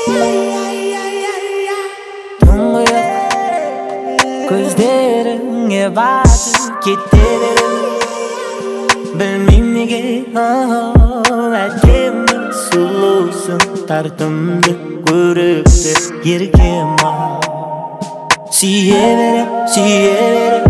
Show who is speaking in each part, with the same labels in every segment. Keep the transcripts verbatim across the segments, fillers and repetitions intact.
Speaker 1: Gözlerine bakıp giderim. Bilmem nege Әдемі сұлусың, тартымды көрікті еркем ау. Сүйе берем, сүйе берем.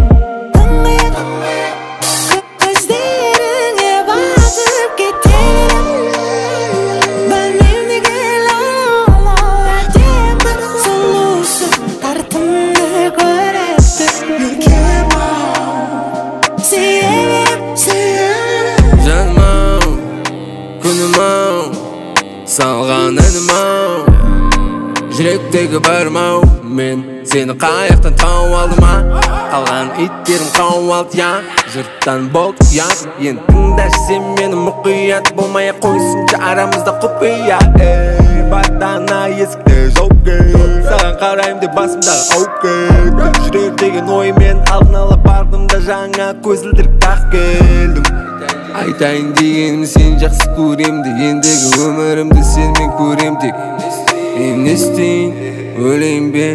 Speaker 2: Салған әнім-ау, жүректегі барым-ау, мен сені қаяқтан тауып алдым-а, қалған иттерім қауып алды, я жұрттан болды ұят. Енді тыңдашы сен мені мұқият, болмай-ақ қойсыншы арамызда құпия. Ей, батана есікті жауып кел, саған қараймын деп басымдағы ауып кел. Жүрер деген оймен алдын ала бардым да жаңа көзілдірік тақ келдім. Айтайын дегенім сен жақсы көрем де, ендігі өмірімді сенмен көрем тек. Мен не істейін, өлейін бе?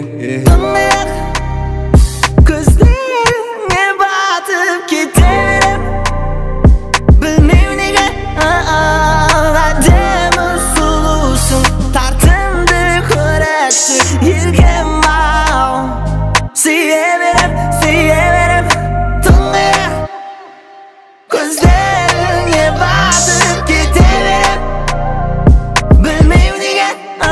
Speaker 1: Көздеріңе батып кетерім. Білмеу неге әдемі сұлусың, тартымды көрікті еркем ау. Сүйе берем, сүйе берем. Көздеріңе батып кетерім. Білмеу неге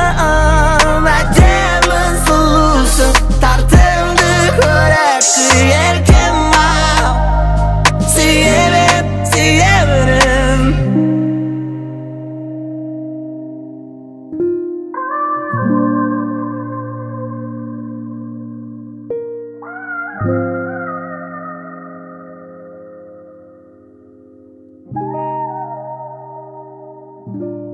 Speaker 1: әдемі сұлусың, тартымды көрікті еркем ау. Сүйе берем, сүйе берем.
Speaker 3: you